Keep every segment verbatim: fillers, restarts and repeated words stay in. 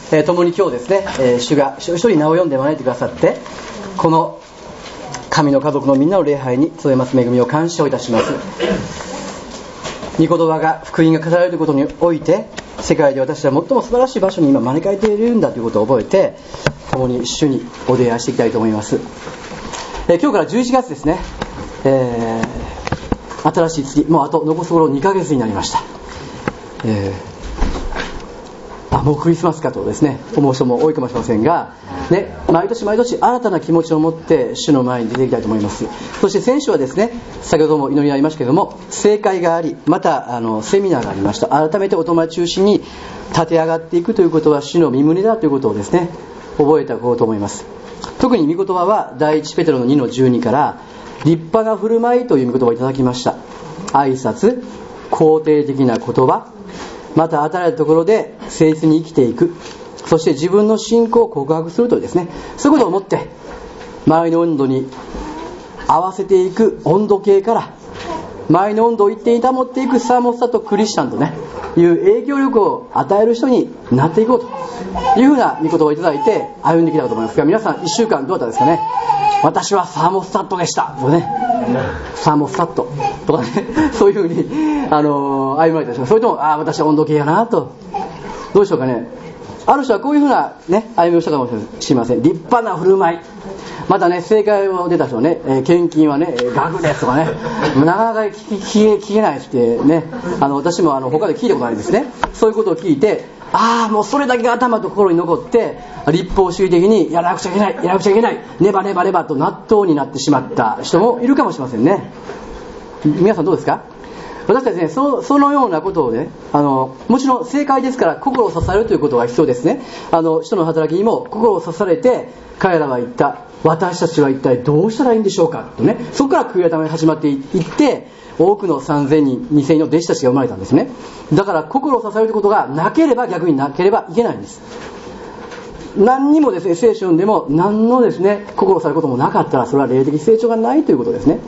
えー、共に今日ですね、えー、主が一人一人名を読んで招いてくださって、この神の家族のみんなの礼拝に集えます恵みを感謝をいたします。御言葉が福音が語られることにおいて、世界で私は最も素晴らしい場所に今招かれているんだということを覚えて、共に主にお出会いしていきたいと思います。えー、今日からじゅういちがつですね、えー、新しい月、もうあと残すところにかげつになりました。えー、あもうクリスマスかとですね思う人も多いかもしれませんが、ね、毎年毎年新たな気持ちを持って主の前に出ていきたいと思います。そして先週はですね、先ほども祈りにありましたけれども、聖会があり、またあのセミナーがありました。改めてお友達中心に立て上がっていくということは主の御胸だということをですね覚えておこうと思います。特に御言葉は第一ペテロのにのじゅうにから立派な振る舞いという御言葉をいただきました。挨拶、肯定的な言葉、また与えられたところで誠実に生きていく、そして自分の信仰を告白するというですね、そういうことを思って周りの温度に合わせていく温度計から周りの温度を一定に保っていくサーモスタとクリスチャンとねいう影響力を与える人になっていこうというふうな御言葉をいただいて歩んできたかと思いますが、皆さんいっしゅうかんどうだったですかね。私はサーモスタットでしたとかね、サーモスタットとかね、そういうふうに、あのー、歩まれたでしょうか。それともあ私は温度計やなと、どうでしょうかね。ある人はこういうふうな、ね、歩みをしたかもしれません。立派な振る舞い、またね正解を出た人ね、えー、献金はね額ですとかね、なかなか聞き聞け、聞けないってね、あの私もあの他で聞いたことないですね。そういうことを聞いて、ああもうそれだけが頭と心に残って立法主義的にやらなくちゃいけないやらなくちゃいけないネバネバネバと納豆になってしまった人もいるかもしれませんね。皆さんどうですか。私たちね、その、そのようなことをね、あのもちろん正解ですから心を刺されるということが必要ですね。あの人の働きにも心を刺されて、彼らは言った、私たちは一体どうしたらいいんでしょうかとね、そこから悔い改めが始まっていって多くのさんぜんにんにせんにんの弟子たちが生まれたんですね。だから心を刺されることがなければ逆になければいけないんです。何にもですね聖書でも何のですね心を刺されることもなかったら、それは霊的成長がないということですね。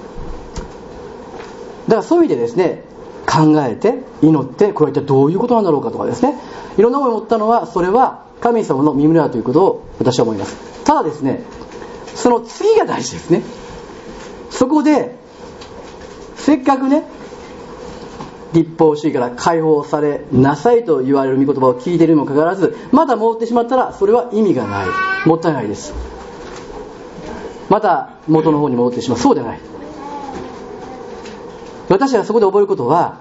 だからそういう意味でですね、考えて祈って、これは一体どういうことなんだろうかとかですね、いろんな思いを持ったのは、それは神様の御胸だということを私は思います。ただですね、その次が大事ですね。そこでせっかくね立法主義から解放されなさいと言われる御言葉を聞いているにもかかわらず、まだ戻ってしまったらそれは意味がない、もったいないです。また元の方に戻ってしまう、そうではない。私がそこで覚えることは、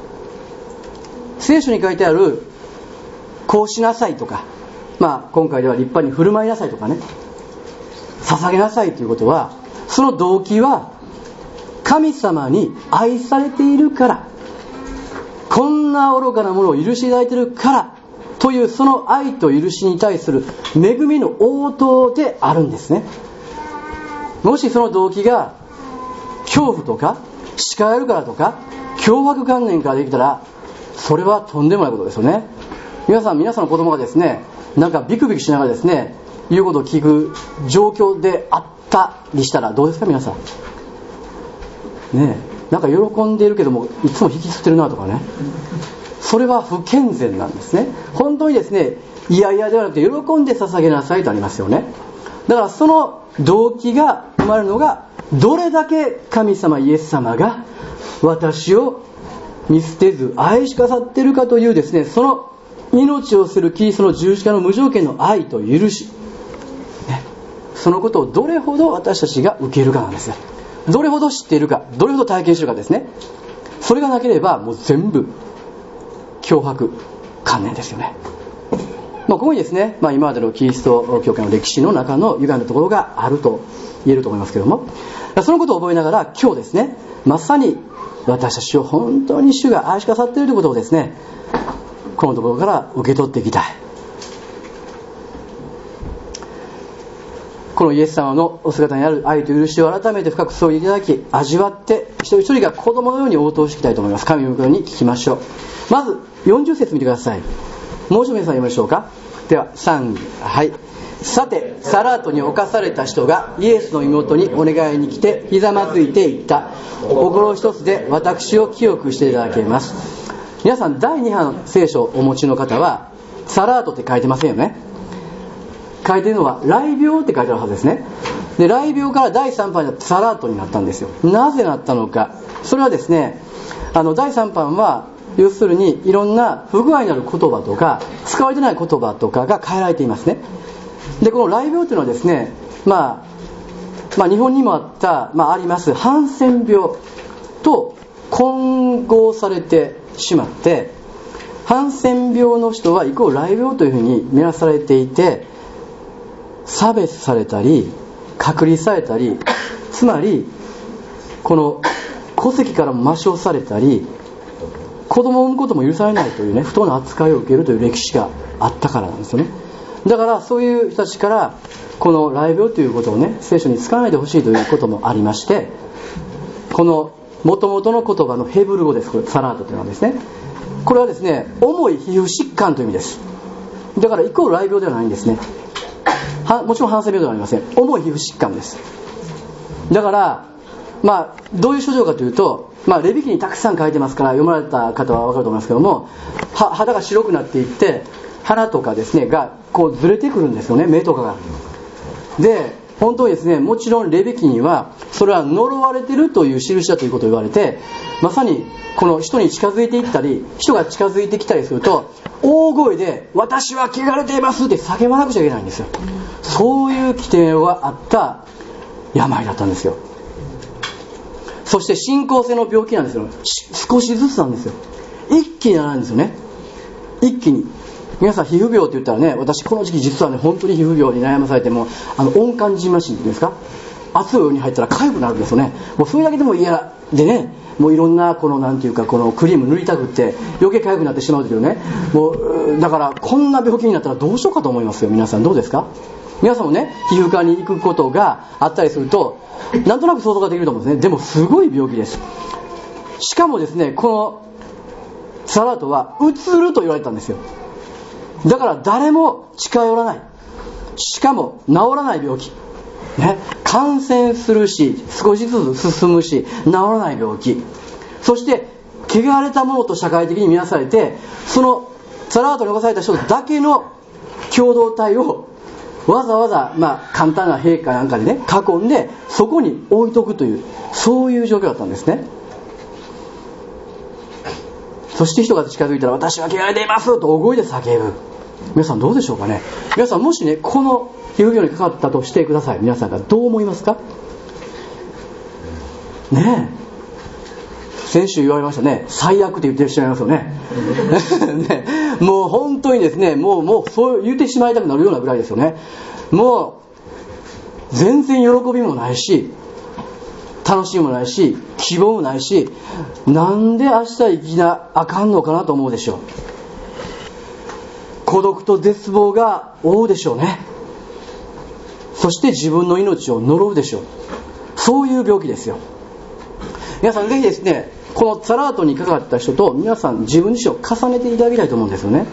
聖書に書いてあるこうしなさいとか、まあ今回では立派に振る舞いなさいとかね、捧げなさいということは、その動機は神様に愛されているから、こんな愚かなものを許していただいているからという、その愛と許しに対する恵みの応答であるんですね。もしその動機が恐怖とか叱られるからとか脅迫観念からできたら、それはとんでもないことですよね。皆さん皆さんの子供がですね、なんかビクビクしながらですね言うことを聞く状況であったりしたらどうですか皆さんね。えなんか喜んでいるけどもいつも引きつってるなとかね、それは不健全なんですね。本当にですね、いやいやではなくて喜んで捧げなさいとありますよね。だからその動機が生まれるのが、どれだけ神様イエス様が私を見捨てず愛しかさっているかというですね、その命をするキリストの十字架の無条件の愛と許し、ね、そのことをどれほど私たちが受けるかなんですよ。どれほど知っているか、どれほど体験しているかですね。それがなければもう全部脅迫観念ですよね。まあ、ここにですね、まあ、今までのキリスト教会の歴史の中の歪んだところがあると言えると思いますけれども、そのことを覚えながら今日ですね、まさに私たちを本当に主が愛しかさっているということをですね、このところから受け取っていきたい。このイエス様のお姿にある愛と許しを改めて深くそういただき味わって、一人一人が子供のように応答していきたいと思います。神の御声に聞きましょう。まずよんじゅっ節見てください。もう一度皆さん読みましょうか。ではさん、はい。さてサラートに侵された人がイエスの妹にお願いに来てひざまずいて言った。心一つで私を清くしていただけます。皆さんだいに版聖書をお持ちの方はサラートって書いてませんよね。書いてるのは雷病って書いてあるはずですね。で、雷病からだいさん版になってサラートになったんですよ。なぜなったのか。それはですね、あのだいさん版は要するにいろんな不具合になる言葉とか使われてない言葉とかが変えられていますね。で、この雷病というのはですね、まあまあ、日本にもあった、まあ、ありますハンセン病と混合されてしまって、ハンセン病の人はイコール雷病というふうに見なされていて、差別されたり隔離されたり、つまりこの戸籍からも抹消されたり、子供を産むことも許されないというね、不当な扱いを受けるという歴史があったからなんですよね。だからそういう人たちからこの雷病ということをね、聖書に使わないでほしいということもありまして、この元々の言葉のヘブル語です。これサラートというのはですね、これはですね、重い皮膚疾患という意味です。だからイコール雷病ではないんですね。はもちろんハンセン病ではありません。重い皮膚疾患です。だからまあどういう症状かというと、まあレビ記にたくさん書いてますから読まれた方は分かると思いますけども、は肌が白くなっていって鼻とかですねがこうずれてくるんですよね、目とかが。で、本当にですね、もちろんレビ記にはそれは呪われてるという印だということを言われて、まさにこの人に近づいていったり、人が近づいてきたりすると大声で私は汚れていますって叫ばなくちゃいけないんですよ。そういう規定があった病だったんですよ。そして進行性の病気なんですよ。少しずつなんですよ。一気にならないんですよね。一気に。皆さん皮膚病って言ったらね、私この時期実はね本当に皮膚病に悩まされても、あの温感じんましんっていうんですか、熱いお湯に入ったら痒くなるんですよね。もうそれだけでも嫌でね、もういろんなこのなんていうかこのクリーム塗りたくって余計痒くなってしまうというね、もうだからこんな病気になったらどうしようかと思いますよ。皆さんどうですか。皆さんもね皮膚科に行くことがあったりするとなんとなく想像ができると思うんですね。でもすごい病気です。しかもですね、このサラートはうつると言われたんですよ。だから誰も近寄らない、しかも治らない病気、ね、感染するし少しずつ進むし治らない病気、そして汚れたものと社会的に見なされて、そのサラートに侵された人だけの共同体をわざわざ、まあ、簡単な兵かなんかでね囲んでそこに置いとくという、そういう状況だったんですね。そして人が近づいたら私は汚れていますと大声で叫ぶ。皆さんどうでしょうかね。皆さんもしねこの皮膚病にかかったとしてください。皆さんがどう思いますかねえ、先週言われましたね、最悪って言ってしまいますよ ね, ねもう本当にですね、もうもうそう言ってしまいたくなるようなぐらいですよね。もう全然喜びもないし楽しみもないし希望もないし、なんで明日生きなあかんのかなと思うでしょう。孤独と絶望が覆うでしょうね。そして自分の命を呪うでしょう。そういう病気ですよ。皆さんぜひですね、このサラートにかかった人と皆さん自分自身を重ねていただきたいと思うんですよね。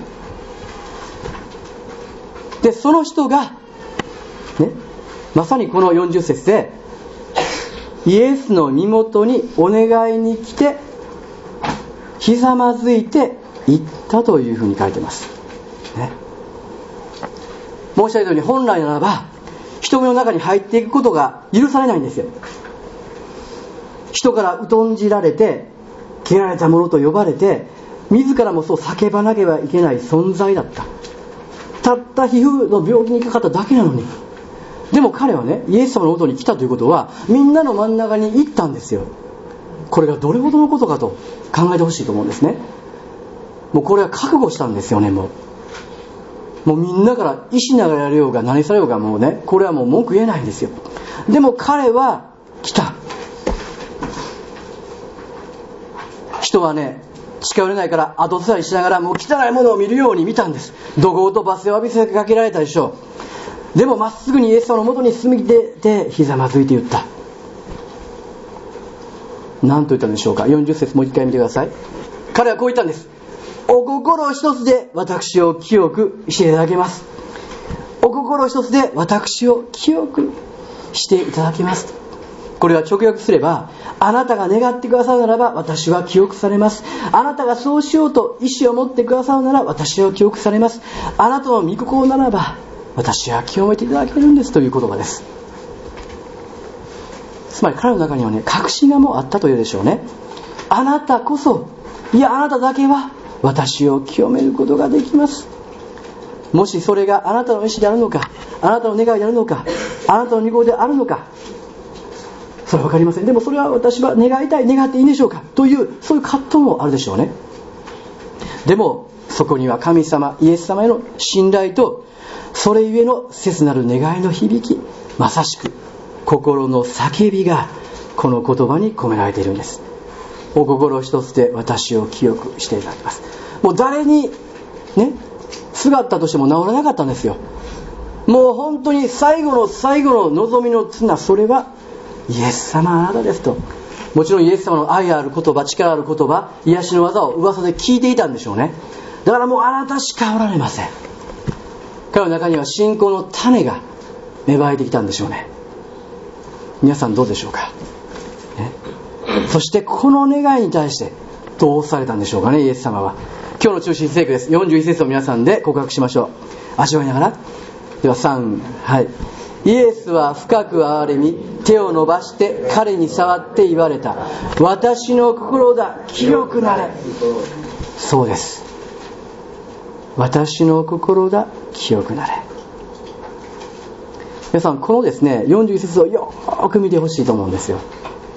でその人が、ね、まさにこのよんじゅっ節でイエスの身元にお願いに来てひざまずいて言ったというふうに書いてます、ね、申し上げたように本来ならば人目の中に入っていくことが許されないんですよ。人から疎んじられて汚れたものと呼ばれて自らもそう叫ばなければいけない存在だった。たった皮膚の病気にかかっただけなのに、でも彼はねイエス様の元に来たということはみんなの真ん中に行ったんですよ。これがどれほどのことかと考えてほしいと思うんですね。もうこれは覚悟したんですよね。もうもうみんなから石ながらやれようが何されようがもうね、これはもう文句言えないんですよ。でも彼は来た。人はね近寄れないから後ずさりしながらもう汚いものを見るように見たんです。怒号と罵声を浴びせかけられたでしょう。でもまっすぐにイエス様の元に進み出てひざまずいて言った。何と言ったんでしょうか。よんじゅっ節もう一回見てください。彼はこう言ったんです。お心一つで私を清くしていただけます。お心一つで私を清くしていただけます。 これは直訳すれば、あなたが願ってくださるならば私は記憶されます。あなたがそうしようと意思を持ってくださるなら私は記憶されます。あなたの御心ならば私は清めていただけるんですという言葉です。つまり彼の中にはね、確信がもうあったというでしょうね。あなたこそ、いやあなただけは私を清めることができます。もしそれがあなたの意思であるのか、あなたの願いであるのか、あなたの御心であるのか、それは分かりません。でもそれは私は願いたい、願っていいんでしょうかという、そういう葛藤もあるでしょうね。でもそこには神様、イエス様への信頼と、それゆえの切なる願いの響き、まさしく心の叫びがこの言葉に込められているんです。お心一つで私を清くしていただきます。もう誰にね、すがったとしても治らなかったんですよ。もう本当に最後の最後の望みの綱、それはイエス様あなたですと。もちろんイエス様の愛ある言葉、力ある言葉、癒しの技を噂で聞いていたんでしょうね。だからもうあなたしかおられません。彼の中には信仰の種が芽生えてきたんでしょうね。皆さんどうでしょうか、ね、そしてこの願いに対してどうされたんでしょうかね、イエス様は。今日の中心聖句です。よんじゅういち節を皆さんで告白しましょう。味わいながら。ではさん、はい。イエスは深く憐れみ、手を伸ばして彼に触って言われた。私の心だ、清くなれ。そうです。私の心だ、清くなれ。皆さんこのですねよんじゅういち節をよーく見てほしいと思うんですよ。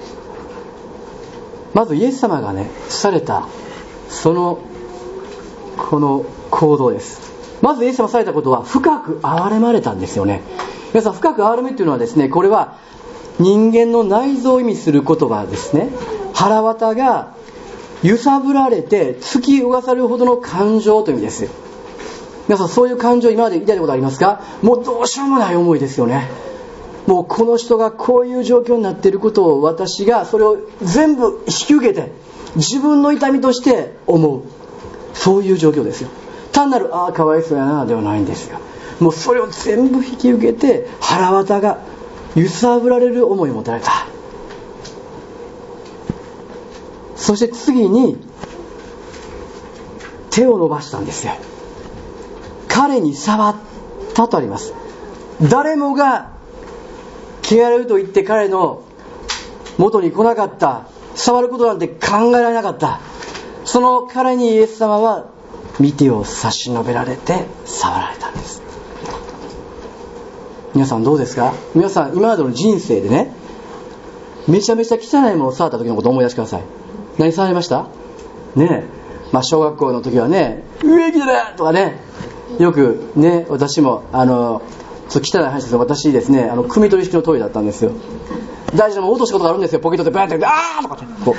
まずイエス様がねされたそのこの行動です。まずイエス様されたことは深く憐れまれたんですよね。皆さん、深く憐れみというのはですね、これは人間の内臓を意味する言葉ですね。腹渡が揺さぶられて突き動かされるほどの感情という意味です。皆さん、そういう感情今まで抱いたことありますか？もうどうしようもない思いですよね。もうこの人がこういう状況になっていることを私がそれを全部引き受けて自分の痛みとして思う、そういう状況ですよ。単なるああかわいそうやなではないんですよ。もうそれを全部引き受けて腹渡が揺さぶられる思いを持たれた。そして次に手を伸ばしたんですよ。彼に触ったとあります。誰もが汚れると言って彼の元に来なかった、触ることなんて考えられなかった、その彼にイエス様は御手を差し伸べられて触られたんです。皆さんどうですか？皆さん今までの人生でね、めちゃめちゃ汚いものを触った時のことを思い出してください。何触りましたねえ。まあ小学校の時はね、上着だとかね、よくね、私もあのちょっと汚い話ですが、私ですね、あの汲み取り式のトイレだったんですよ。大事なもの落としたことがあるんですよ。ポケットでバーってあーとかってこ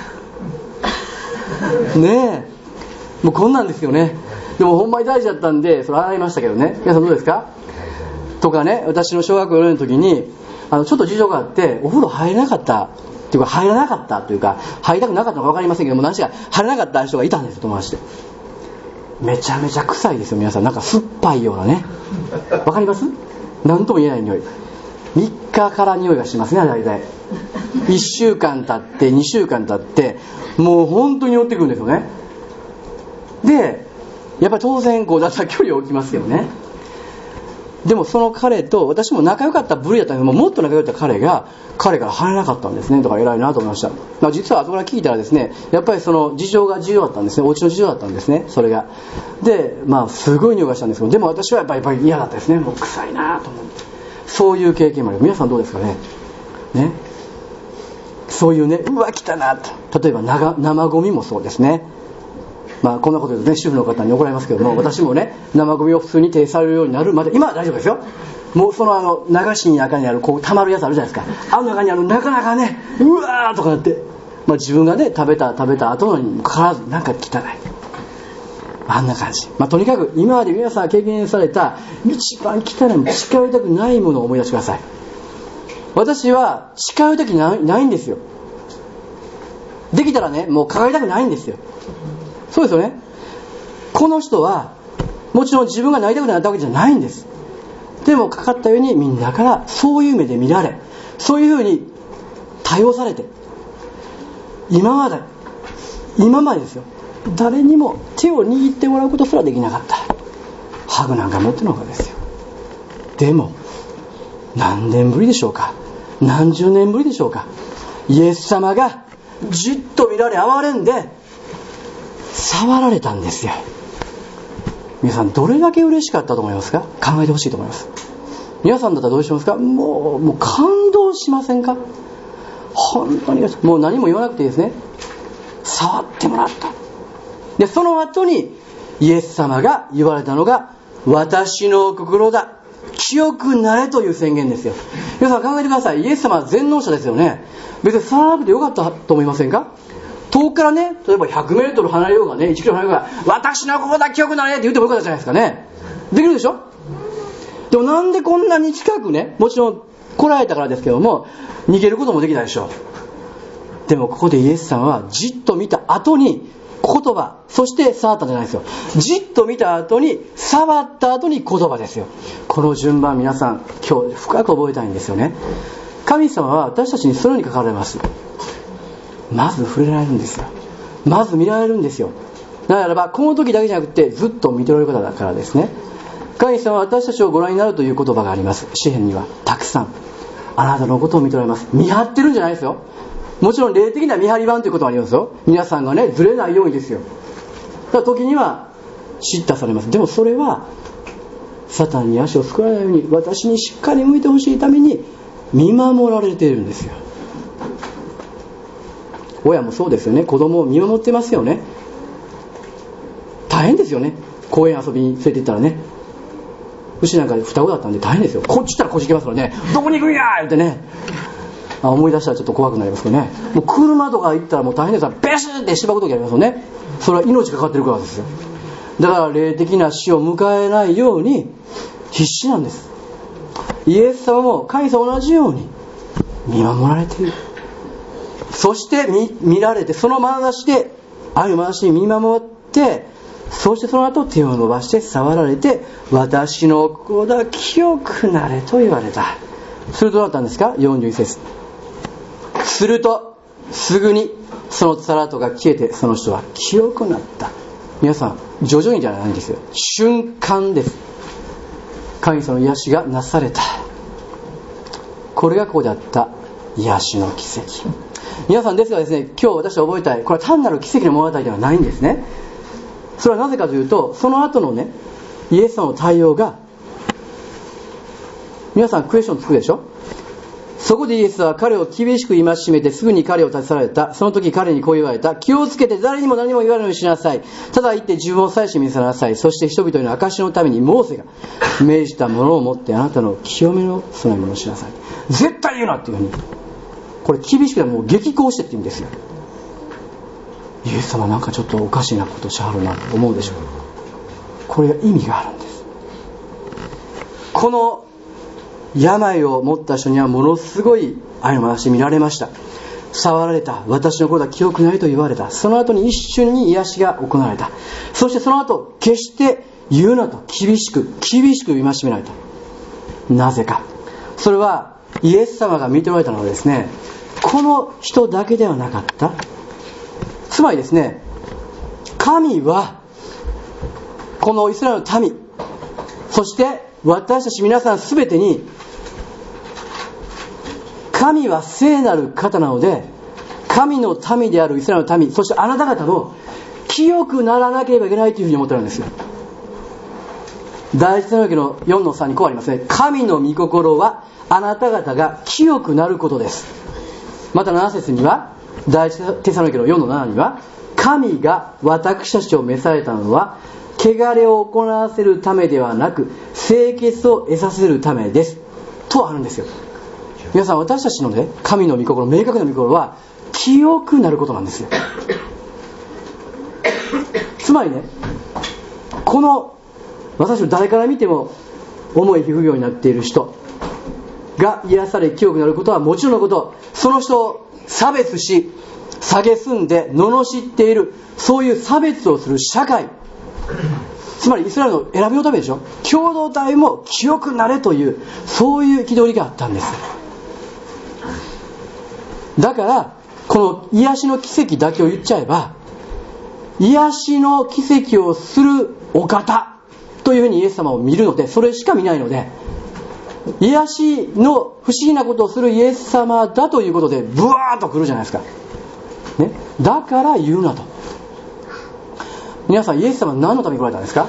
うねえ、もうこんなんですよね。でもほんまに大事だったんでそれ洗いましたけどね。皆さんどうですか？とかね、私の小学校よねんの時にあのちょっと事情があってお風呂入れなかったっていうか入らなかったというか入りたくなかったのか分かりませんけども、何しか入らなかった人がいたんですよ、友達で。めちゃめちゃ臭いですよ皆さん。なんか酸っぱいようなね、分かります？何とも言えない匂い。みっかから匂いがしますね。大体いっしゅうかん経ってにしゅうかん経ってもう本当に寄ってくるんですよね。でやっぱり当然こうだったら距離を置きますよね。でもその彼と私も仲良かった部類だったんですけども、もっと仲良かった彼が彼から離れなかったんですね。だから偉いなと思いました。まあ、実は後から聞いたらですね、やっぱりその事情が事情だったんですね。お家の事情だったんですね、それが。でまあすごい匂いがしたんですけど、でも私はやっぱり、やっぱり嫌だったですね。もう臭いなと思って、そういう経験もある。皆さんどうですかね。ね、そういうね、うわ来たなと。例えば生ゴミもそうですね。まあこんなこと言うとね主婦の方に怒られますけども、私もね生ゴミを普通に提されるようになるまで今は大丈夫ですよ。もうそのあの流しの中にあるこう溜まるやつあるじゃないですか。あの中にあるなかなかね、うわーとかなって、まあ、自分がね食べた食べた後にもかかわらずなんか汚い、あんな感じ。まあとにかく今まで皆さんが経験された一番汚い、近寄りたくないものを思い出してください。私は近寄りたくない、ないんですよ。できたらねもうかかりたくないんですよ。そうですよね。この人はもちろん自分がなりたくなったわけじゃないんです。でもかかったようにみんなからそういう目で見られ、そういうふうに対応されて、今まで今までですよ、誰にも手を握ってもらうことすらできなかった。ハグなんか持ってのほかですよ。でも何年ぶりでしょうか、何十年ぶりでしょうか、イエス様がじっと見られ憐れんで触られたんですよ。皆さんどれだけ嬉しかったと思いますか。考えてほしいと思います。皆さんだったらどうしますか。もう、もう感動しませんか。本当にもう何も言わなくていいですね。触ってもらった。でその後にイエス様が言われたのが、私の心だ、清くなれという宣言ですよ。皆さん考えてください。イエス様は全能者ですよね。別に触らなくてよかったと思いませんか。遠くからね、例えばひゃくメートル離れようがね、いちキロ離れようが、私の心だ、清くなれって言ってもよかったじゃないですかね。できるでしょ。でもなんでこんなに近くね、もちろん来られたからですけども、逃げることもできたでしょう。でもここでイエス様はじっと見た後に言葉、そして触ったんじゃないですよ。じっと見た後に触った後に言葉ですよ。この順番、皆さん今日深く覚えたいんですよね。神様は私たちにそのように書かれます。まず触れられるんですよ。まず見られるんですよ。ならばこの時だけじゃなくてずっと見ておられる方だからですね。神様は私たちをご覧になるという言葉があります。詩篇にはたくさんあなたのことを見ておられます。見張ってるんじゃないですよ。もちろん霊的な見張り板ということはありますよ。皆さんがねずれないようにですよ。だから時には叱咤されます。でもそれはサタンに足をすくわないように、私にしっかり向いてほしいために見守られているんですよ。親もそうですよね。子供を見守ってますよね。大変ですよね。公園遊びに連れて行ったらね、うちなんか双子だったんで大変ですよ。こっち行ったらこっち行きますからね、どこに行くんやーってね、あ思い出したらちょっと怖くなりますけどね。もう車とか行ったらもう大変ですから、ベシッってしばく時ありますよね。それは命かかってるからですよ。だから霊的な死を迎えないように必死なんです。イエス様も神様同じように見守られている。そして 見, 見られて、その眼差しで愛の眼差しに見守って、そしてその後手を伸ばして触られて、私の心だ清くなれと言われた。するとどうなったんですか。よんじゅういち節。するとすぐにそのつららとが消えて、その人は清くなった。皆さん徐々にじゃないんですよ。瞬間です。神様の癒しがなされた。これがここであった癒しの奇跡。皆さんですがですね、今日私は覚えたい、これは単なる奇跡の物語ではないんですね。それはなぜかというと、その後のねイエス様の対応が、皆さんクエスチョンつくでしょ。そこでイエスは彼を厳しく戒めて、すぐに彼を立ち去られた。その時彼にこう言われた。気をつけて誰にも何も言わないようにしなさい。ただ言って自分を祭司に見せなさい。そして人々の証のためにモーセが命じたものを持ってあなたの清めの備え物をしなさい。絶対言うなっていうふうに、これ厳しくてもう激高してって言うんですよ。イエス様なんかちょっとおかしいなことしはるなと思うでしょう。これは意味があるんです。この病を持った人にはものすごい愛の眼差し見られました。触られた。私のことは清くなりと言われた。その後に一瞬に癒しが行われた。そしてその後決して言うなと厳しく厳しく戒められた。なぜか。それはイエス様が見ておられたのはですね、この人だけではなかった。つまりですね、神はこのイスラエルの民、そして私たち皆さんすべてに、神は聖なる方なので、神の民であるイスラエルの民、そしてあなた方も清くならなければいけないというふうに思っているんですよ。第一テサロニケのよんのさんにこうありますね。神の御心はあなた方が清くなることです。またなな節には、第一テサロニケのよんのななには、神が私たちを召されたのは汚れを行わせるためではなく清潔を得させるためですとあるんですよ。皆さん、私たちのね神の御心、明確な御心は清くなることなんですよ。つまりね、この私の誰から見ても重い皮膚病になっている人が癒され清くなることはもちろんのこと、その人を差別し蔑んで罵っている、そういう差別をする社会、つまりイスラエルの選びのためでしょ。共同体も清くなれという、そういう憤りがあったんです。 だからこの癒しの奇跡だけを言っちゃえば、癒しの奇跡をするお方というふうにイエス様を見るので、それしか見ないので、癒しの不思議なことをするイエス様だということでブワーッと来るじゃないですか、ね、だから言うなと。皆さん、イエス様は何のために来られたんですか？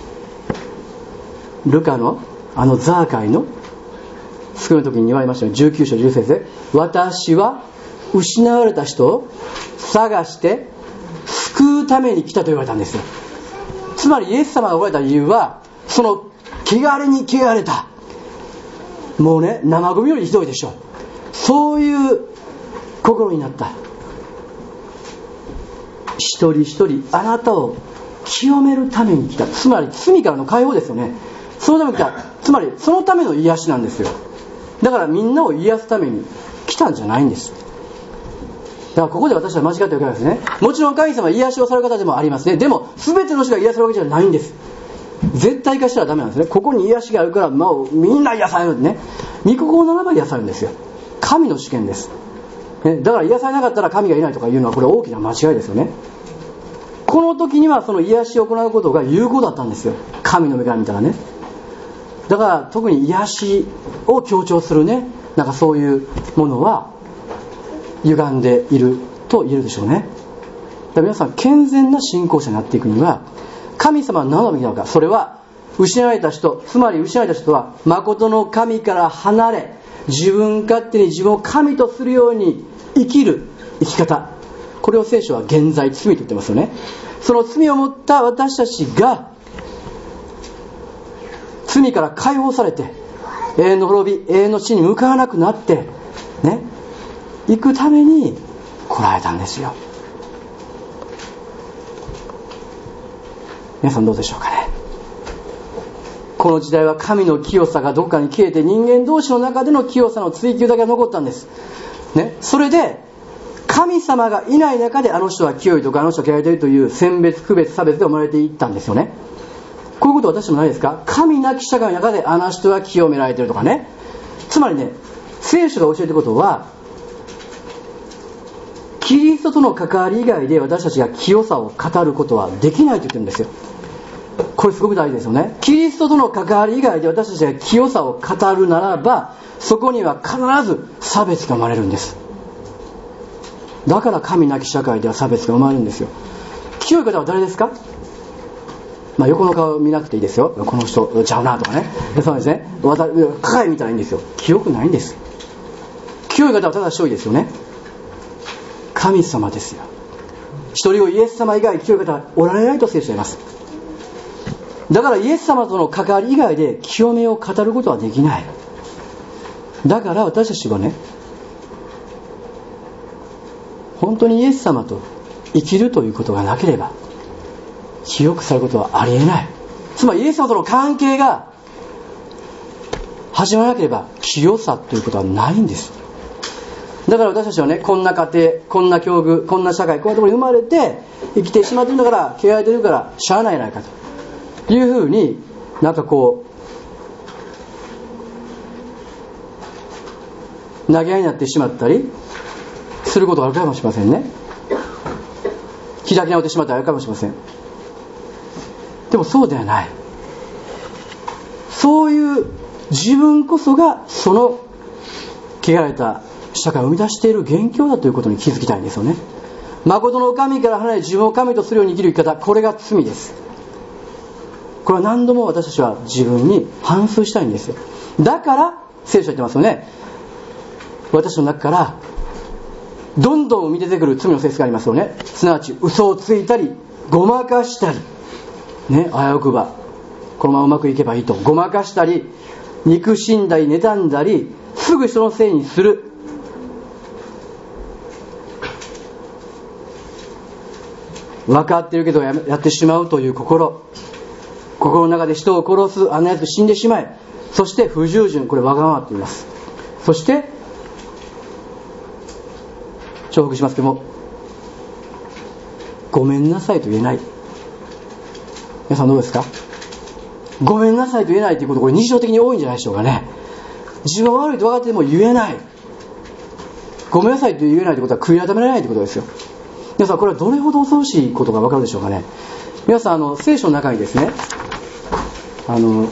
ルカのあのザーカイの救いの時に言われましたよ、じゅうきゅう章じゅう節で、私は失われた人を探して救うために来たと言われたんですよ。つまりイエス様が来られた理由は、その汚れに汚れた、もうね、生ゴミよりひどいでしょう、そういう心になった一人一人あなたを清めるために来た。つまり罪からの解放ですよね。そのために来た、つまりそのための癒しなんですよ。だからみんなを癒すために来たんじゃないんです。だからここで私は間違ってはいけないですね。もちろん神様は癒しをされる方でもありますね。でも全ての人が癒されるわけじゃないんです。絶対化したらダメなんですね。ここに癒しがあるから、まあ、みんな癒されるんでね。御心ならば癒されるんですよ。神の主権です、ね、だから癒されなかったら神がいないとかいうのはこれ大きな間違いですよね。この時にはその癒しを行うことが有効だったんですよ、神の目から見たらね。だから特に癒しを強調するね、なんかそういうものは歪んでいると言えるでしょうね。だから皆さん、健全な信仰者になっていくには、神様は何のためになのか。それは失われた人、つまり失われた人は誠の神から離れ、自分勝手に自分を神とするように生きる生き方、これを聖書は現在罪と言ってますよね。その罪を持った私たちが罪から解放されて、永遠の滅び、永遠の死に向かわなくなってね、行くために来られたんですよ。皆さんどうでしょうかね。この時代は神の清さがどこかに消えて、人間同士の中での清さの追求だけが残ったんです、ね、それで神様がいない中で、あの人は清いとかあの人は汚れているという選別区別差別で生まれていったんですよね。こういうことは私もないですか。神なき社会の中であの人は清められているとかね。つまりね、聖書が教えていることは、キリストとの関わり以外で私たちが清さを語ることはできないと言ってるんですよ。これすごく大事ですよね。キリストとの関わり以外で私たちが清さを語るならば、そこには必ず差別が生まれるんです。だから神なき社会では差別が生まれるんですよ。清い方は誰ですか。まあ、横の顔見なくていいですよ。この人ちゃうなとかね。そうですね。鏡見たらいいんですよ。清くないんです。清い方はただ一人ですよね。神様ですよ。一人をイエス様以外清い方はおられないと聖書は言います。だからイエス様との関わり以外で清めを語ることはできない。だから私たちはね、本当にイエス様と生きるということがなければ清くされることはありえない。つまりイエス様との関係が始まらなければ清さということはないんです。だから私たちはね、こんな家庭、こんな境遇、こんな社会、こんなところに生まれて生きてしまっているんだから、汚れているからしゃあないやないかというふうに、なんかこう投げ合いになってしまったりすることがあるかもしれませんね。開き直ってしまったりあるかもしれません。でもそうではない。そういう自分こそがその汚れた社会を生み出している元凶だということに気づきたいんですよね。誠の神から離れ自分を神とするように生きる生き方、これが罪です。これは何度も私たちは自分に反芻したいんですよ。だから聖書は言ってますよね。私の中からどんどん生み出てくる罪の性質がありますよね。すなわち嘘をついたりごまかしたりね、危うくばこのままうまくいけばいいとごまかしたり、憎しんだり妬んだり、すぐ人のせいにする、分かっているけど や, やってしまうという心、心の中で人を殺す、あんなやつ死んでしまえ、そして不従順、これわがままと言います。そして重複しますけども、ごめんなさいと言えない。皆さんどうですか。ごめんなさいと言えないということ、これ日常的に多いんじゃないでしょうかね。自分は悪いと分かってても言えない。 ごめんなさいと言えないということは悔い改められないということですよ。皆さんこれはどれほど恐ろしいことが分かるでしょうかね。皆さんあの聖書の中にですね、あの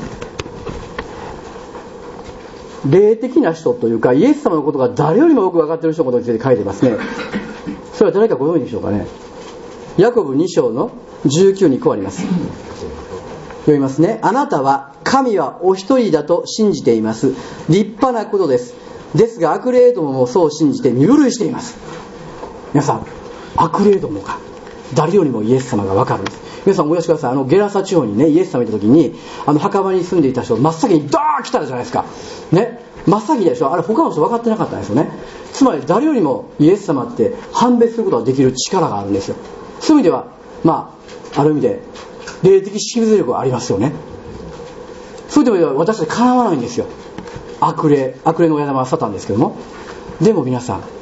霊的な人というかイエス様のことが誰よりもよく分かっている人のことについて書いてますね。それは誰かご存知でしょうかね。ヤコブに章のじゅうきゅうにこうあります。読みますね。あなたは神はお一人だと信じています。立派なことです。ですが悪霊どももそう信じて身震いしています。皆さん悪霊どもが誰よりもイエス様が分かるんです。皆さん思い出してください。あのゲラサ地方にねイエス様いた時にあの墓場に住んでいた人真っ先にドーン来たじゃないですかね。真っ先でしょ。あれ他の人分かってなかったんですよね。つまり誰よりもイエス様って判別することができる力があるんですよ。そういう意味ではまあある意味で霊的識別力がありますよね。そういう意味では私たちかなわないんですよ。悪霊悪霊の親玉はサタンですけども、でも皆さん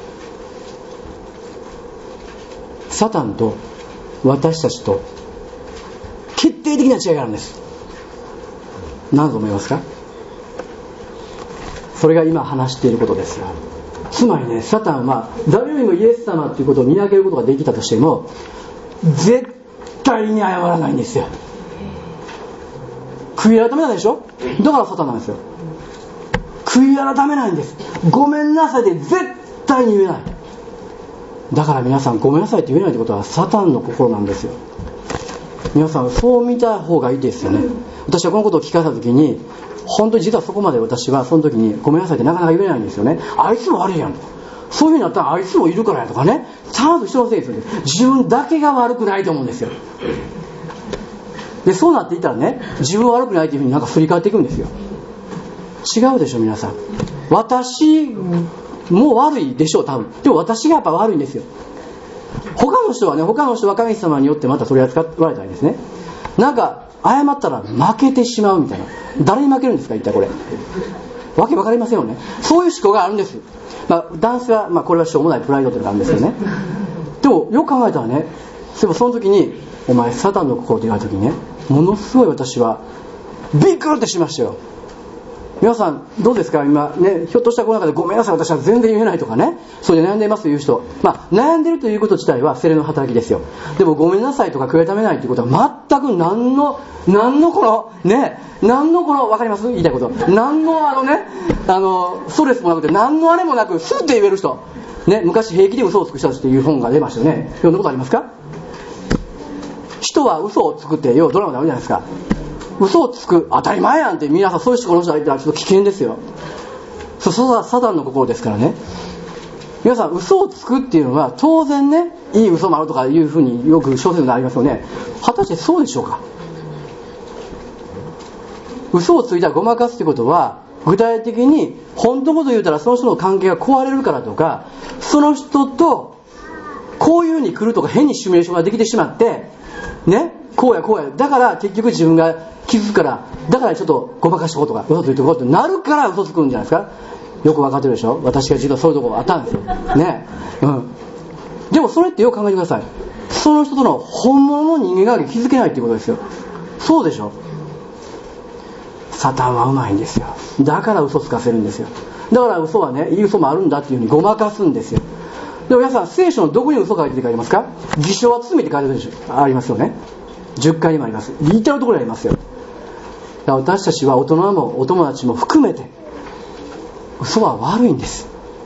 サタンと私たちと決定的な違いがあるんです。何だと思いますか。それが今話していることですよ。つまりね、サタンは誰よりもイエス様ということを見分けることができたとしても絶対に謝らないんですよ。悔い改めないでしょ。だからサタンなんですよ。悔い改めないんです。ごめんなさいで絶対に言えない。だから皆さんごめんなさいって言えないということはサタンの心なんですよ。皆さんそう見た方がいいですよね。私はこのことを聞かせた時に本当に実はそこまで私はその時にごめんなさいってなかなか言えないんですよね。あいつも悪いやんと、そういう風になったらあいつもいるからやとかね、ちゃんと人のせいにするんです。自分だけが悪くないと思うんですよ。でそうなっていったらね、自分は悪くないという風になんか振り返っていくんですよ。違うでしょ皆さん。私も悪いでしょう多分。でも私がやっぱ悪いんですよ。他の人はね、他の人は神様によってまた取り扱われたりですね、なんか謝ったら負けてしまうみたいな。誰に負けるんですか一体これ。わけわかりませんよね。そういう思考があるんです。まあ、男性は、まあ、これはしょうもないプライドというのがあるんですよね。でもよく考えたらね、でもその時にお前サタンの心と言われた時にね、ものすごい私はビクッてしましたよ。皆さんどうですか今ね、ひょっとしたらこの中でごめんなさい私は全然言えないとかね、それで悩んでいますという人、まあ悩んでるということ自体は聖霊の働きですよ。でもごめんなさいとか悔い改めないということは全く何の何のこのね何のこの分かります言いたいこと、何のあのねあのストレスもなくて何のあれもなくスッて言える人ね。昔平気で嘘をつく人たちっていう本が出ましたよね。読んだことありますか。人は嘘をつくってようドラマであるじゃないですか。嘘をつく当たり前やんって皆さんそういう思考の人がいたらちょっと危険ですよ。そそれはサタンの心ですからね。皆さん嘘をつくっていうのは当然ね、いい嘘もあるとかいうふうによく小説にありますよね。果たしてそうでしょうか。嘘をついたらごまかすってことは具体的に本当のことを言うたらその人の関係が壊れるからとか、その人とこういう風に来るとか変にシミュレーションができてしまってね、こうやこうやだから結局自分が気づくからだからちょっとごまかしとこうとか嘘ついてこうってなるから嘘つくんじゃないですか。よく分かってるでしょ。私が実はそういうところあったんですよね、うん、でもそれってよく考えてください。その人との本物の人間関係気づけないっていうことですよ。そうでしょ。サタンはうまいんですよ。だから嘘つかせるんですよ。だから嘘はね、いい嘘もあるんだっていうふうにごまかすんですよ。でも皆さん聖書のどこに嘘書いてて書いてますか。偽証は罪って書いてるでしょ。ありますよね。じゅっかいにもあります。言いたいところにありますよ。だから私たちは大人もお友達も含めて嘘は悪いんです。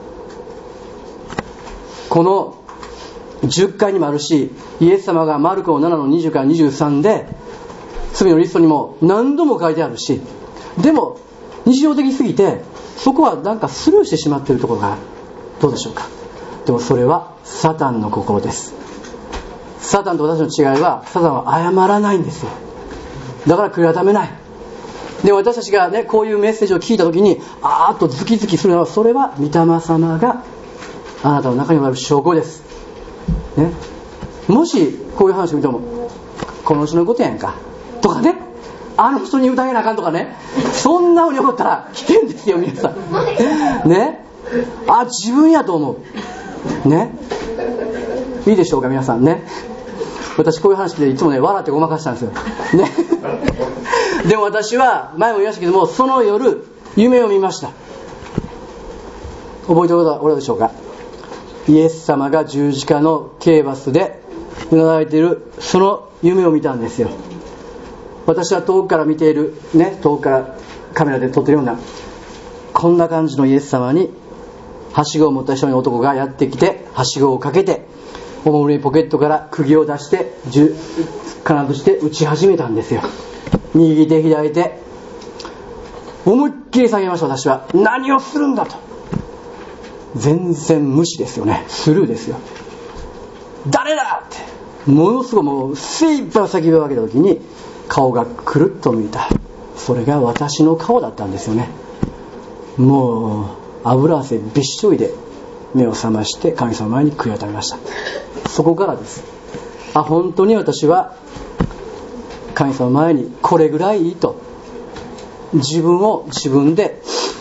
このじゅっかいにもあるし、イエス様がマルコななのにじゅうからにじゅうさんで罪のリストにも何度も書いてあるし、でも日常的すぎてそこはなんかスルーしてしまっているところがどうでしょうか。でもそれはサタンの心です。サタンと私の違いは、サタンは謝らないんですよ。だから悔い改めない。で私たちがねこういうメッセージを聞いた時にあーっとズキズキするのは、それは御霊様があなたの中にある証拠です、ね、もしこういう話を見てもこの人のことやんかとかね、あの人に疑えなあかんとかね、そんな風に思ったら危険ですよ皆さんね。あ自分やと思うね。いいでしょうか皆さんね。私こういう話でいつもね笑ってごまかしたんですよねでも私は前も言いましたけども、その夜夢を見ました。覚えておられるでしょうか。 イエス様が十字架の刑罰でうなだれているその夢を見たんですよ。私は遠くから見ている、ね、遠くからカメラで撮ってるようなこんな感じのイエス様にはしごを持った一人の男がやってきて、はしごをかけておもむろにポケットから釘を出して金として打ち始めたんですよ。右手左手思いっきり下げました。私は何をするんだと。全然無視ですよね。スルーですよ。誰だってものすごいもう精一杯叫びを上げた時に顔がくるっと向いた。それが私の顔だったんですよね。もう油汗びっしょりで目を覚まして神様の前に悔い改めました。そこからです。あ、本当に私は神様の前にこれぐらいいいと自分を自分で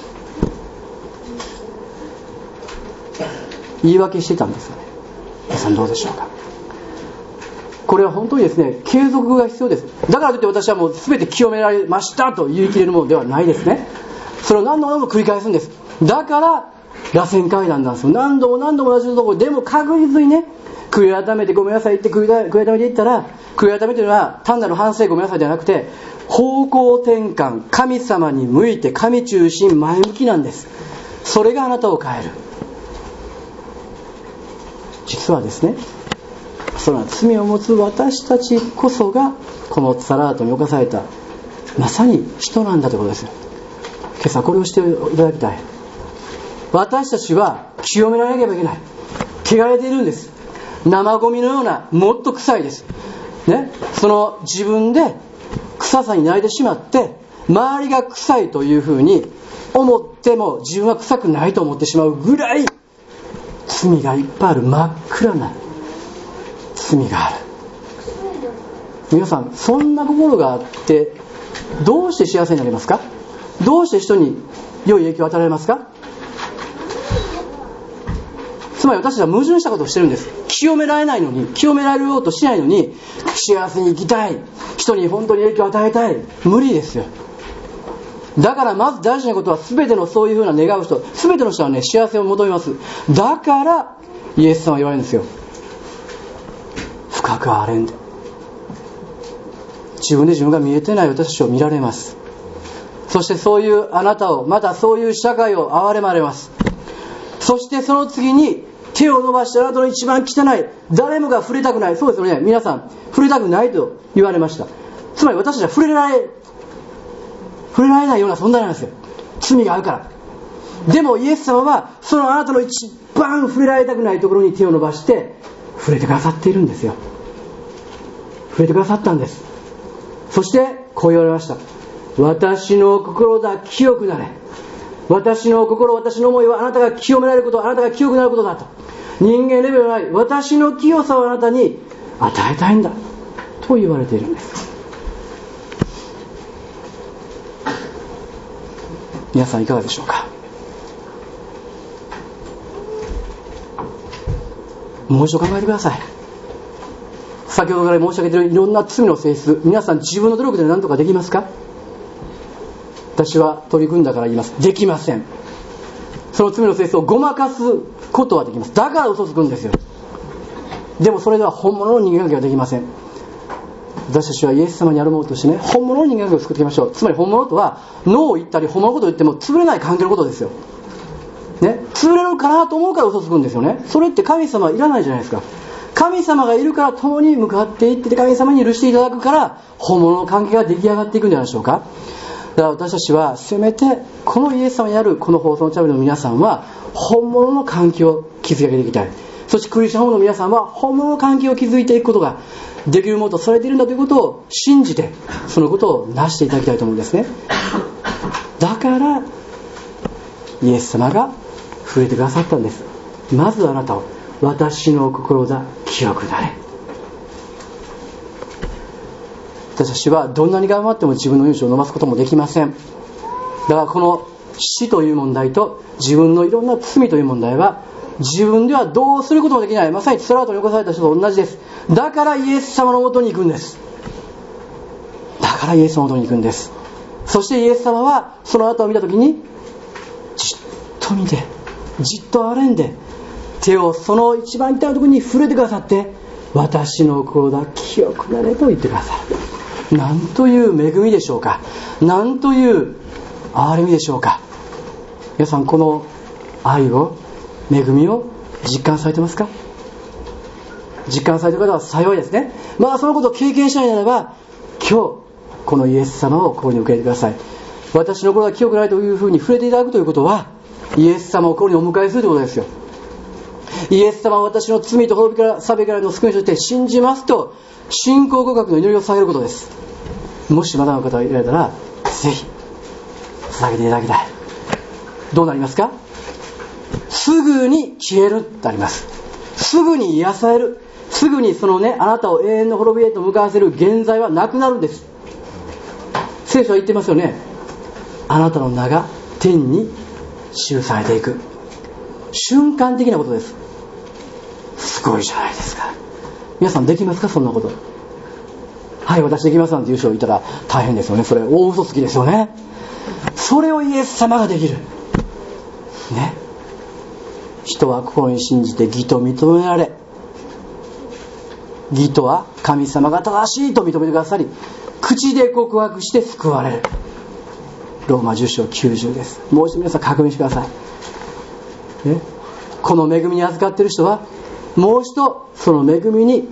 言い訳していたんですよね。皆さんどうでしょうか。これは本当にですね、継続が必要です。だからといって私はもう全て清められましたと言い切れるものではないですね。それを何度も何度も繰り返すんです。だから螺旋階段なんですよ。何度も何度も同じところでも確実にね、悔い改めてごめんなさいって悔い改めていったら、悔い改めというのは単なる反省ごめんなさいではなくて、方向転換、神様に向いて神中心前向きなんです。それがあなたを変える。実はですね、その罪を持つ私たちこそがこのサラートに侵されたまさに人なんだということですよ。今朝これをしていただきたい。私たちは清められなければいけない。汚れているんです。生ゴミのような、もっと臭いです、ね、その自分で臭さに慣れてしまって周りが臭いというふうに思っても自分は臭くないと思ってしまうぐらい罪がいっぱいある。真っ暗な罪がある。皆さんそんな心があってどうして幸せになりますか。どうして人に良い影響を与えられますか。つまり私たちは矛盾したことをしてるんです。清められないのに、清められようとしないのに、幸せに生きたい、人に本当に影響を与えたい、無理ですよ。だからまず大事なことは、全てのそういうふうな願う人、全ての人はね、幸せを求めます。だからイエス様は言われるんですよ。深く憐れんで、自分で自分が見えてない私たちを見られます。そしてそういうあなたを、またそういう社会を憐れまれます。そしてその次に手を伸ばしてあなたの一番汚い、誰もが触れたくない、そうですよね、皆さん触れたくないと言われました。つまり私たちは触れられ触れられないような存在なんですよ。罪があるから。でもイエス様はそのあなたの一番触れられたくないところに手を伸ばして触れてくださっているんですよ。触れてくださったんです。そしてこう言われました。私の心だ、清くなれ。私の心、私の思いはあなたが清められること、あなたが清くなることだと。人間レベルのない私の清さをあなたに与えたいんだと言われているんです。皆さんいかがでしょうか。もう一度考えてください。先ほどから申し上げているいろんな罪の性質、皆さん自分の努力で何とかできますか。私は取り組んだから言います。できません。その罪の性質をごまかすことはできます。だから嘘つくんですよ。でもそれでは本物の人間関係はできません。私たちはイエス様にあるものとしてね、本物の人間関係を作っていきましょう。つまり本物とは、ノーを言ったり本物のことを言っても潰れない関係のことですよ、ね、潰れるかなと思うから嘘つくんですよね。それって神様はいらないじゃないですか。神様がいるから共に向かっていって神様に許していただくから本物の関係が出来上がっていくんじゃないでしょうか。だから私たちはせめてこのイエス様にあるこの放送のチャンネルの皆さんは本物の関係を築き上げていきたい。そしてクリスチャンホームの皆さんは本物の関係を築いていくことができるものとされているんだということを信じてそのことをなしていただきたいと思うんですね。だからイエス様が触れてくださったんです。まずあなたを、私の心だ、清くなれ。私たちはどんなに頑張っても自分の命を伸ばすこともできません。だからこの死という問題と自分のいろんな罪という問題は自分ではどうすることもできない。まさにストラートに起こされた人と同じです。だからイエス様のもとに行くんです。だからイエス様のもとに行くんです。そしてイエス様はその後を見たときにじっと見て、じっと憐れんで、 手をその一番痛いところに触れてくださって、私の心だ清くなれと言ってくださる。なんという恵みでしょうか。なんという憐れみでしょうか。皆さん、この愛を、恵みを実感されてますか？実感されている方は幸いですね。まあそのことを経験しないならば、今日このイエス様を心に受け入れてください。私の心が清くないというふうに触れていただくということは、イエス様を心にお迎えするということですよ。イエス様は私の罪と滅びから裁からの救いとして信じますと、信仰告白の祈りを捧げることです。もしまだの方がいられたら、ぜひ捧げていただきたい。どうなりますか？すぐに消えるってあります。すぐに癒される。すぐにそのね、あなたを永遠の滅びへと向かわせる現在はなくなるんです。聖書は言ってますよね。あなたの名が天に記されていく。瞬間的なことです。すごいじゃないですか。皆さんできますか？そんなこと。はい、私できますなんていう人がいたら大変ですよね。それ大嘘つきですよね。それをイエス様ができるね。人は心に信じて義と認められ、義とは神様が正しいと認めてくださり、口で告白して救われる。ローマじゅう章きゅうじゅうです。もう一度皆さん確認してください、ね、この恵みに預かっている人はもう一度その恵みに、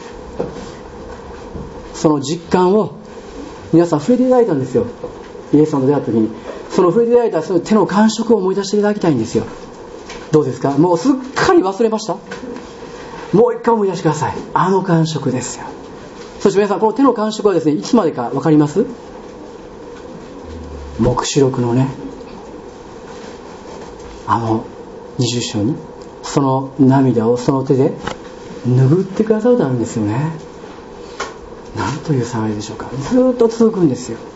その実感を皆さん触れていただいたんですよ。イエス様と出会った時に、その触れていただいたその手の感触を思い出していただきたいんですよ。どうですか？もうすっかり忘れました？もう一回思い出してください。あの感触ですよ。そして皆さん、この手の感触はですね、いつまでか分かります？黙示録のね、あのにじゅう章にその涙をその手で拭ってくださるとあるんですよね。なんという騒ぎでしょうか。ずっと続くんですよ。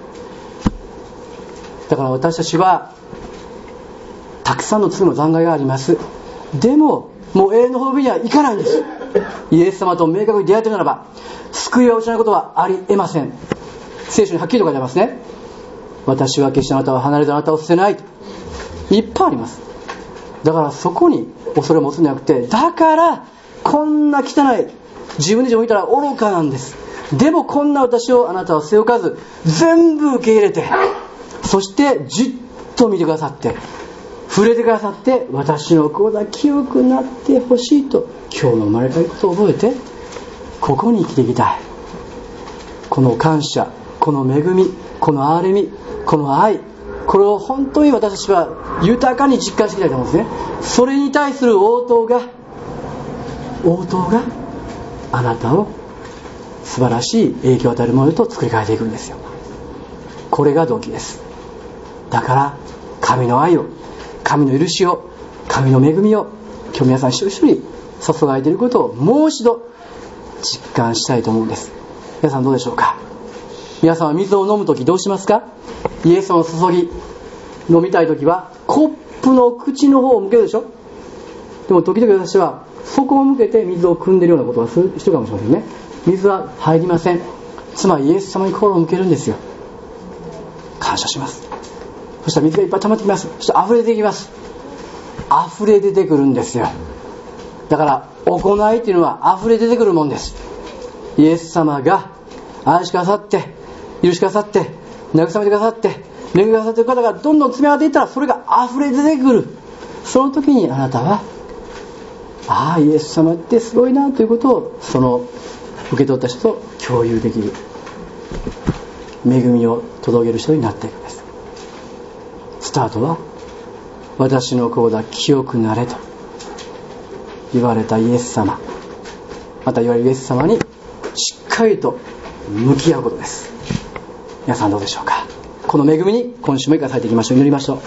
だから私たちはたくさんの罪の残骸があります。でももう永遠の滅びにはいかないんです。イエス様と明確に出会っているならば、救いを失うことはありえません。聖書にはっきりと書いてありますね。私は決してあなたは離れてあなたを捨てないといっぱいあります。だからそこに恐れを持つんじゃなくて、だからこんな汚い、自分で見たら愚かなんです。でもこんな私をあなたは背負かず全部受け入れて、そしてじっと見てくださって触れてくださって、私の心が清くなってほしいと今日の生まれ変わりことを覚えて、ここに生きていきたい。この感謝、この恵み、この憐れみ、この愛、これを本当に私たちは豊かに実感していきたいと思うんですね。それに対する応答が応答があなたを素晴らしい影響を与えるものへと作り変えていくんですよ。これが動機です。だから神の愛を、神の許しを、神の恵みを今日皆さん一人一人注がれていることをもう一度実感したいと思うんです。皆さんどうでしょうか？皆さんは水を飲むときどうしますか？イエスの注ぎ飲みたいときはコップの口の方を向けるでしょ。でも時々私はそこを向けて水を汲んでいるようなことをする人かもしれませんね。水は入りません。つまりイエス様に心を向けるんですよ。感謝します。そしたら水がいっぱい溜まってきます。そして溢れてきます。溢れ出てくるんですよ。だから行いというのは溢れ出てくるもんです。イエス様が愛してくださって、許してくださって、慰めてくださって、恵みてくださっている方がどんどん積み上がっていったら、それが溢れ出てくる。その時にあなたは、ああイエス様ってすごいなということを、その受け取った人と共有できる、恵みを届ける人になっていくんです。スタートは、私の子だ清くなれと言われたイエス様、また言われるイエス様にしっかりと向き合うことです。皆さんどうでしょうか？この恵みに今週も生かされていきましょう。祈りましょ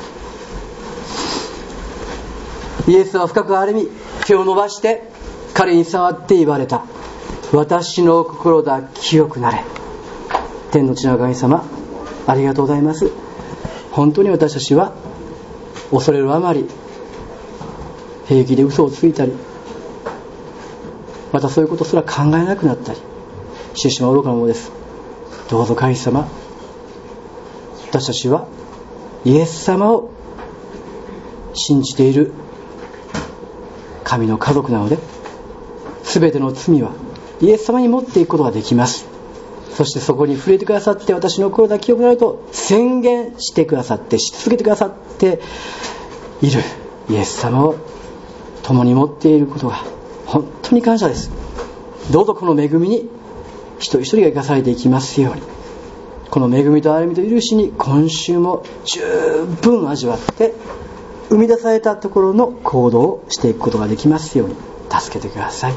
う。イエスは深く憐れみ、手を伸ばして彼に触って言われた。私の心だ清くなれ。天の地の神様、ありがとうございます。本当に私たちは恐れるあまり平気で嘘をついたり、またそういうことすら考えなくなったりしてしまう愚かなものです。どうぞ神様、私たちはイエス様を信じている神の家族なので、全ての罪はイエス様に持っていくことができます。そしてそこに触れてくださって、私の心だ清くなると宣言してくださって、し続けてくださっているイエス様を共に持っていることが本当に感謝です。どうぞこの恵みに一人一人が生かされていきますように、この恵みと憐れみと許しに今週も十分味わって生み出されたところの行動をしていくことができますように助けてください。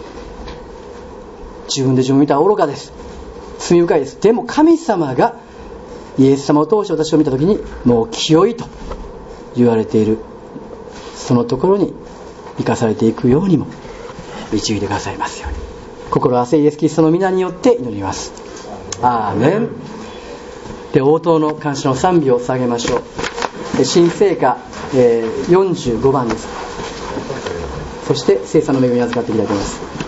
自分で自分を見たら愚かです、罪深いです。でも神様がイエス様を通して私を見たときに、もう清いと言われているそのところに生かされていくようにも導いてくださいますように、心あせイエスキリストの皆によって祈ります。アーメン。で、応答の感謝の賛美を捧げましょう。新聖歌、えー、よんじゅうごばんです。そして聖餐の恵みに預かっていきたいと思います。